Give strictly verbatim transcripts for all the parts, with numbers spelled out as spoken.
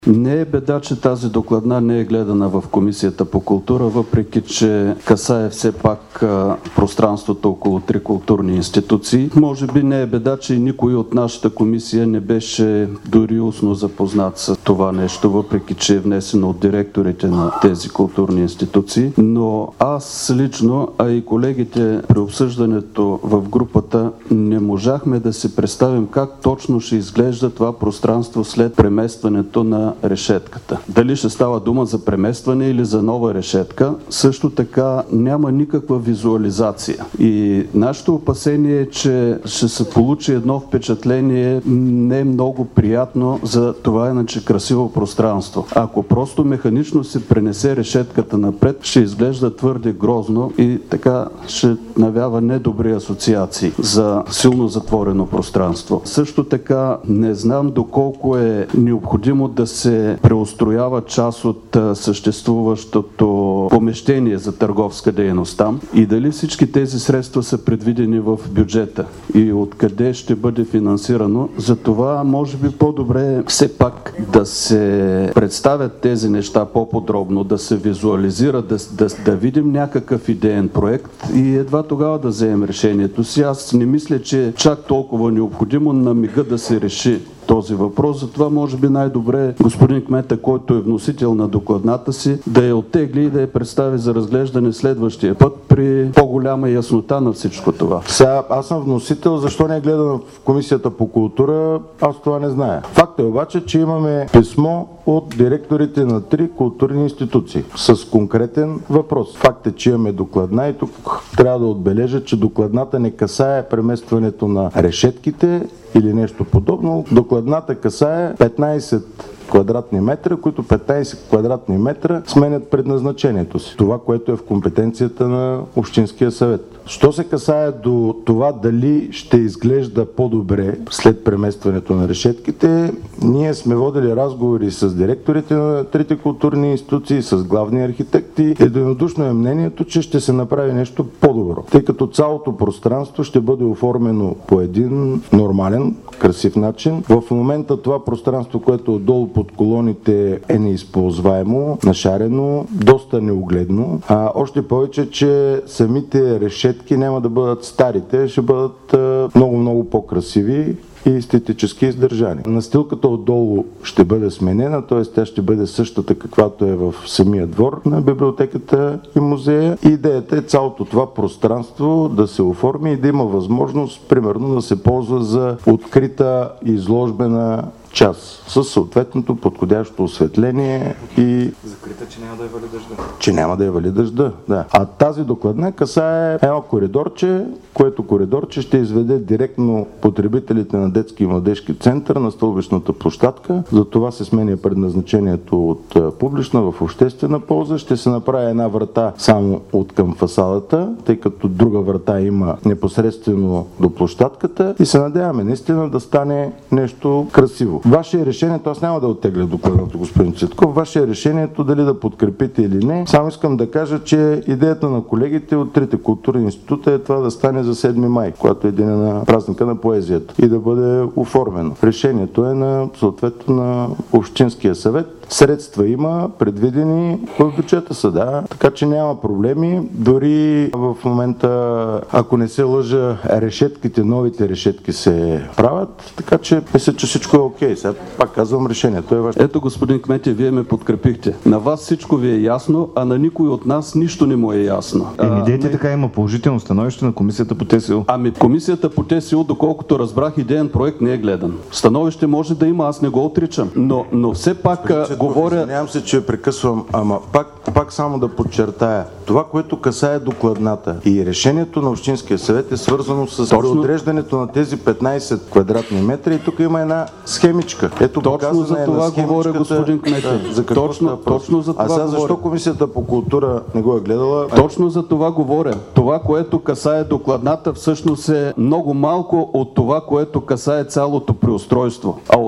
Не е беда, че тази докладна не е гледана в Комисията по култура, въпреки че касае все пак а, пространството около три културни институции. Може би не е беда, че никой от нашата комисия не беше дори устно запознат с това нещо, въпреки че е внесено от директорите на тези културни институции. Но аз лично, а и колегите при обсъждането в групата не можахме да си представим как точно ще изглежда това пространство след преместването на решетката. Дали ще става дума за преместване или за нова решетка, също така няма никаква визуализация. И нашето опасение е, че ще се получи едно впечатление не много приятно за това иначе красиво пространство. Ако просто механично се пренесе решетката напред, ще изглежда твърде грозно и така ще навява недобри асоциации за силно затворено пространство. Също така не знам доколко е необходимо да се преустроява част от съществуващото помещение за търговска дейност там и дали всички тези средства са предвидени в бюджета и откъде ще бъде финансирано. Затова може би по-добре все пак да се представят тези неща по-подробно, да се визуализира, да, да, да видим някакъв идеен проект и едва тогава да вземем решението си. Аз не мисля, че е чак толкова необходимо на мига да се реши този въпрос. Затова може би най-добре господин кмета, който е вносител на докладната си, да я оттегли и да я представи за разглеждане следващия път при по-голяма яснота на всичко това. Сега, аз съм вносител, защо не е гледано в Комисията по култура, аз това не зная. Факт е обаче, че имаме писмо от директорите на три културни институции с конкретен въпрос. Факт е, че имаме докладна и тук трябва да отбележа, че докладната не касае преместването на решетките или нещо подобно. Докладната касае петнайсет квадратни метра, които петнайсет квадратни метра сменят предназначението си. Това, което е в компетенцията на Общинския съвет. Що се касае до това дали ще изглежда по-добре след преместването на решетките, ние сме водили разговори с директорите на трите културни институции, с главни архитекти. Единодушно е мнението, че ще се направи нещо по-добро, тъй като цялото пространство ще бъде оформено по един нормален, красив начин. В момента това пространство, което отдолу под колоните е неизползваемо, нашарено, доста неугледно. А още повече, че самите решетки няма да бъдат старите, ще бъдат много-много по-красиви и естетически издържани. Настилката отдолу ще бъде сменена, т.е. тя ще бъде същата, каквато е в самия двор на библиотеката и музея. И идеята е цялото това пространство да се оформи и да има възможност, примерно, да се ползва за открита изложбена част с съответното подходящо осветление и... Закрита, че няма да я вали дъжда. Че няма да я вали дъжда, да. А тази докладна касае едно коридорче, което коридорче ще изведе директно потребителите на детски и младежки център на стълбищната площадка. За това се сменя предназначението от публична в обществена полза. Ще се направи една врата само от към фасадата, тъй като друга врата има непосредствено до площадката и се надяваме наистина да стане нещо красиво. Ваше е решението, аз няма да оттегля докладното, господин Цветков, ваше е решението дали да подкрепите или не. Само искам да кажа, че идеята на колегите от трите културни института е това да стане за седми май, когато е деня на празника на поезията и да бъде оформено. Решението е на съответно на Общинския съвет. Средства има, предвидени в бюджета са, да, така че няма проблеми. Дори в момента, ако не се лъжа, решетките, новите решетки се правят, така че мисля, че всичко е окей. Сега пак казвам, решението е ваше. Ето, господин кмете, вие ме подкрепихте. На вас всичко ви е ясно, а на никой от нас нищо не му е ясно. Еми, дейте не... така, има положително становище на Комисията по ТСУ. Ами, Комисията по ТСУ, доколкото разбрах, идеен проект не е гледан. Становище може да има, аз не го отричам. Но, но все пак говоря... Извинявам се, че прекъсвам, ама пак, пак само да подчертая. Това, което касае докладната и решението на Общинския съвет е свързано с точно... преотреждането на тези петнайсет квадратни метра и тук има една схемичка. Ето, точно за това говоря, господин кмете. Да, за точно, точно за това. А сега защо говоря? Комисията по култура не го е гледала? Точно за това говоря. Това, което касае докладната, всъщност е много малко от това, което касае цялото преустройство. А от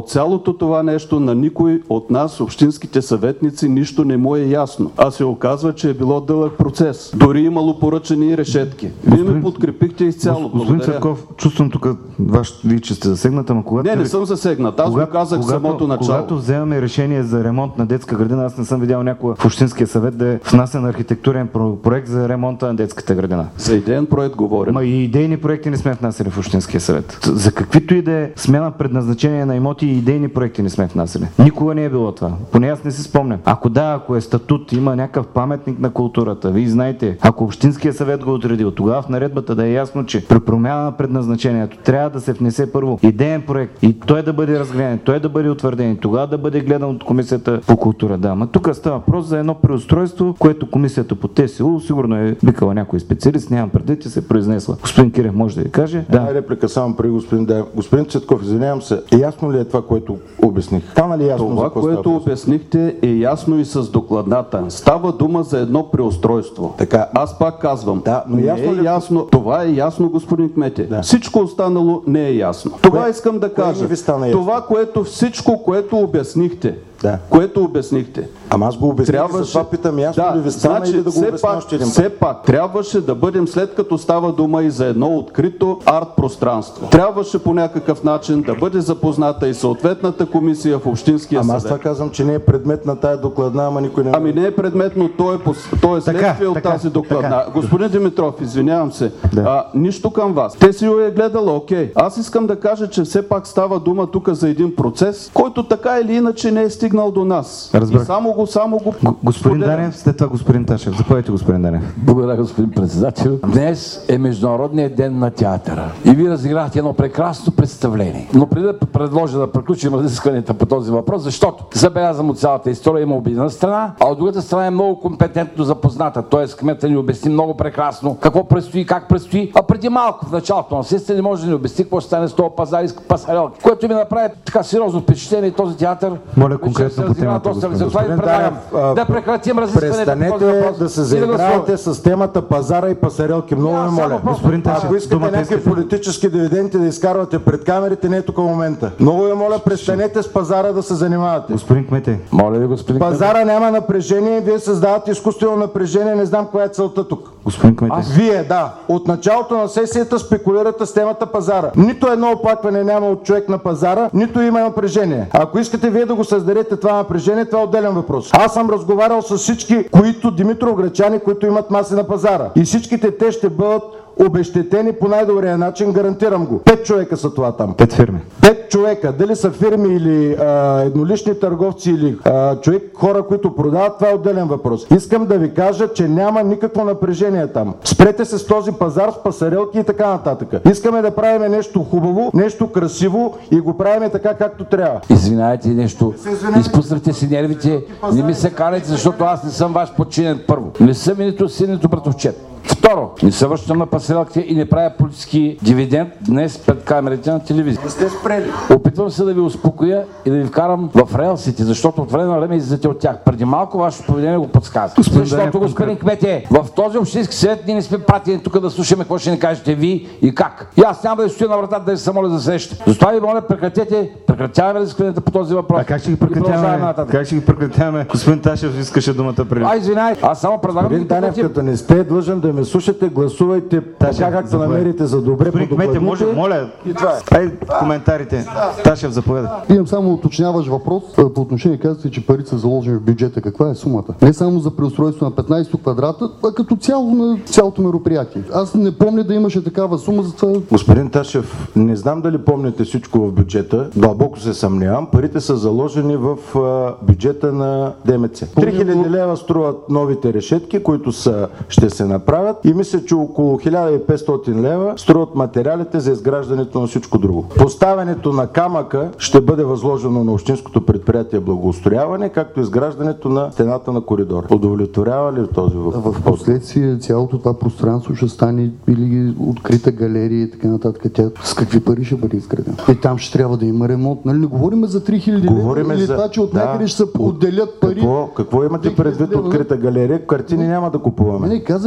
от цялото това нещо на никой от нас, общинските съветници, нищо не му е ясно. А се оказва, че е било дълъг процес. Дори имало поръчани и решетки. Вие ме подкрепихте изцяло. Господин Цветков, чувствам тук, ваш, вие, че сте засегнат, ама когато... Не, не съм засегнат. Аз когато, го казах в самото начало. Когато вземаме решение за ремонт на детска градина, аз не съм видял някога в Общинския съвет да е внасен архитектурен проект за ремонта на детската градина. За идеен проект говорим. Ма и идейни проекти не сме внасяли в Общинския съвет. За каквито и да е смяна предназначение на имоти и идейни проекти не сме внасяли. Никога не е било това. Поне аз не си спомням. Ако да, ако е статут, има някакъв паметник на културата, вие знаете, ако Общинския съвет го отредил, тогава в наредбата да е ясно, че при промяна на предназначението трябва да се внесе първо идеен проект и той да бъде разгледан, той да бъде утвърден, тогава да бъде гледан от Комисията по култура. Да, ма тук става въпрос за едно преустройство, което Комисията по ТСУ сигурно е викала някой специалист, нямам предвид, че се е произнесла. Господин Кирев може да ви каже. Да. Една реплика само при господин Даев. Господин Цветков, извинявам се, ясно ли е това, което обясних? Стана ли ясно? Това, за което става? обяснихте, е ясно и с докладната. Става дума за едно преустройство. Така. Аз пак казвам, Да, но не ясно е ли... ясно. Това е ясно, господин Кмете. Да. Всичко останало не е ясно. Това Кое- искам да кое кажа. не ви стана ясно? Това, което всичко, което обяснихте, Да. което обяснихте, Ама аз го обясних, трябваше... за това питам, ясно да, ли ви стана значи, или да го все обясня пак, още един път? все пак, трябваше да бъдем, след като става дума и за едно открито арт пространство, трябваше по някакъв начин да бъде запозната и съответната комисия в Общинския Ама аз съвет. това казвам, че не е предмет на тая докладна, ама никой не... Ами не е предметно, то е, пос- то е следствие Така, от така, тази докладна. така. Господин Димитров, извинявам се, Да. а, нищо към вас. Те си я е гледала, окей. Аз искам да кажа, че все пак става дума тук за един процес, който така или иначе не е стигнал до нас. Разбрах. И само го, само го... Г- Господин споделям. Данев, след това господин Ташев. Заповядайте, господин Данев. Благодаря, господин председател. Днес е Международният ден на театъра. И вие разиграхте едно прекрасно представление. Но преди да предложа да приключим разискванията по този въпрос, защото забелязвам от цялата история има обидена страна, а от другата страна е много компетентно запозната. Тоест кмета ни обясни много прекрасно какво предстои, как предстои. А преди малко в началото на сесията не може да ни обясни какво ще стане с този пазар и с пасарелки, което ми направи така сериозно впечатление и този театър. Моля конкретно по темата, Затова ви Господин предлагам Данев, да прекратим разискванията по този Престанете въпрос. да се и да заигравате гласуваме. с темата пазара и пасарелки. Много Да, ви само моля. просто- Господин Ташев, Ако искате думата някакви искате. политически дивиденти да изкарвате пред камерите, не е тук момента. Много ви моля, престанете с пазара да се занимавате. Господин Кмете, Моля ви, господин Кмет. Пазара няма напрежение, вие създавате изкуствено напрежение, не знам коя е целта тук. господин Кмете. Вие, да. От началото на сесията спекулирате с темата пазара. Нито едно оплакване няма от човек на пазара, нито има напрежение. Ако искате вие да го създадете това напрежение, това е отделен въпрос. Аз съм разговарял с всички, които димитровграчани, които имат маси на пазара. И всичките те ще бъдат обещетени по най-добрия начин, гарантирам го. Пет човека са това там. Пет фирми. Пет човека, дали са фирми или а, еднолични търговци или а, човек, хора, които продават, това е отделен въпрос. Искам да ви кажа, че няма никакво напрежение там. Спрете се с този пазар, с пасарелки и така нататък. Искаме да правим нещо хубаво, нещо красиво и го правим така, както трябва. Извинявайте нещо. Изпуснахте си нервите. Не ми се карайте, защото аз не съм ваш подчинен първо. Не съм и нито син, нито братовчет. Второ, не се връщам на пасарелките и не правя политически дивиденд днес пред камерите на телевизия. Не сте спрели. Опитвам се да ви успокоя и да ви вкарам в релсите, защото от време на време излизате от тях. Преди малко вашето поведение го подсказва. Господин Защото, Данев, господин Кмете, в този общински съвет ние не сме пратени тук да слушаме какво ще ни кажете ви и как. И аз няма да ви стоя на вратата да ви се моля за среща. Затова ви моля, прекратете, прекратяваме разискванията по този въпрос. А как ще ги И продължаваме прекратяваме? нататък. Как ще ги прекратяваме? Господин Ташев искаше думата преди. А, извинай, аз само предлагам да Господин ги Данев, прекратим. като не сте длъжен да ме слушате, гласувайте така, както заповядай. намерите за добре по Господин Кмете, може, докладните. моля, И това е. ай коментарите. Ташев, заповядай. Имам само уточняваш въпрос. А, По отношение казвате, че парите са заложени в бюджета. Каква е сумата? Не само за преустройство на петнайсет квадрата, а като цяло на цялото мероприятие. Аз не помня да имаше такава сума, за това. Господин Ташев, не знам дали помните всичко в бюджета, дълбоко се съмнявам. Парите са заложени в а, бюджета на ДМЦ. три хиляди лева струват новите решетки, които са, ще се направят, и мисля, че около хиляда и петстотин лева струват материалите за изграждането на всичко друго. Поставянето на камъка ще бъде възложено на общинското предприятие благоустрояване, както и изграждането на стената на коридора. Удовлетворява ли този въпрос? В последствие цялото това пространство ще стане или открита галерия и така нататък. Тя с какви пари ще бъде изградена? И там ще трябва да има ремонт. Нали не говорим за три хиляди лева Говориме или за- това, че от да. някъде ще се отделят пари. Какво, какво имате три хиляди предвид лева? открита галерия? Картини няма да купуваме. Не, казахте, заложени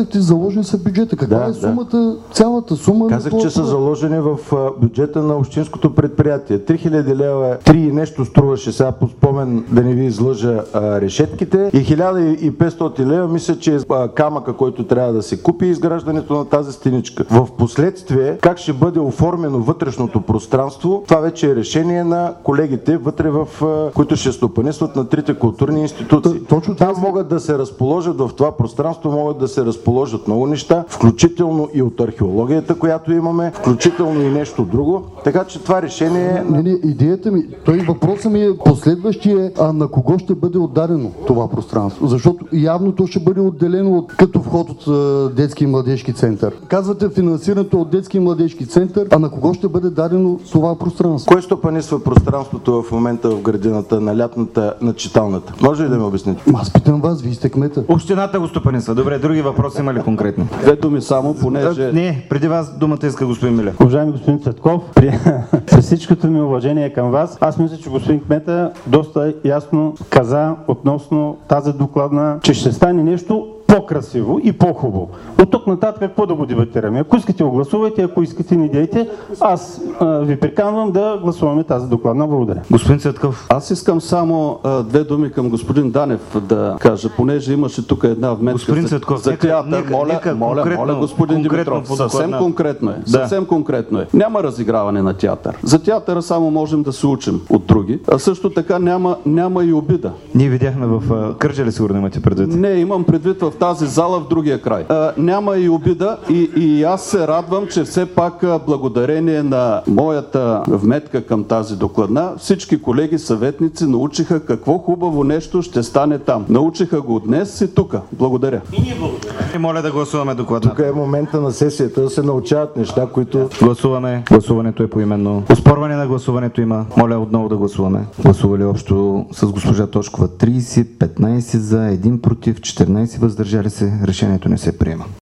заложени са в бюджета. Каква Да, е да. сумата, цялата сума? Казах, на че това? са заложени в а, бюджета на общинското предприятие. три хиляди лева, три и нещо струваше, сега по спомен да не ви излъжа а, решетките, и хиляда и петстотин лева мисля, че е а, камъка, който трябва да се купи, изграждането на тази стеничка. В последствие, как ще бъде оформено вътрешното пространство, това вече е решение на колегите вътре, в а, които ще стопанисват на трите културни институции. Т- точно Там това- могат да се разположат, в това пространство могат да се разположат много неща, включително и от археологията, която имаме, включително и нещо друго. Така че това решение е Не, не, идеята ми, той въпросът ми е последващия, а на кого ще бъде отдадено това пространство? Защото явно то ще бъде отделено от, като вход от а, детски и младежки център. Казвате финансирането от детски и младежки център, а на кого ще бъде дадено това пространство? кой стопанисва пространството в момента в градината на лятната, на читалната? Може ли да ми обясните? Аз питам вас, вие сте кмета. Общината го стопанисва. Добре, други въпроси има ли конкретни? Две думи само, понеже... Не, преди вас думата иска господин Милев. Уважаеми господин Цветков, при... с всичкото ми уважение към вас, аз мисля, че господин кмета доста ясно каза относно тази докладна, че ще стане нещо по-красиво и по-хубаво. От тук нататък какво да го дебатираме? Ако искате го гласувайте, ако искате не дейте. Аз а, ви приканвам да гласуваме тази докладна. Благодаря. Господин Цветков, Аз искам само а, две думи към господин Данев да кажа, понеже имаше тук една вметка Господин за, Цветков, за нека- театър. нека- моля, нека моля, конкретно- моля, господин конкретно Димитров, по съвсем докладна- конкретно е. Да. Съвсем конкретно е. Няма разиграване на театър. За театъра само можем да се учим от други. А също така няма, няма и обида. ние видяхме в а, Кърджали, сигурно имате предвид. Не, имам предвид в тази зала в другия край. А, няма и обида и, и аз се радвам, че все пак а, благодарение на моята вметка към тази докладна, всички колеги съветници научиха какво хубаво нещо ще стане там. Научиха го днес и тук. Благодаря. И моля да гласуваме докладната. Тук е момента на сесията да се научават неща, които Гласуваме. Гласуването е поименно. Оспорване на гласуването има. Моля отново да гласуваме. Гласували общо с госпожа Тошкова трийсет, петнайсет за, един против, четиринайсет въздържали се. Решението не се приема.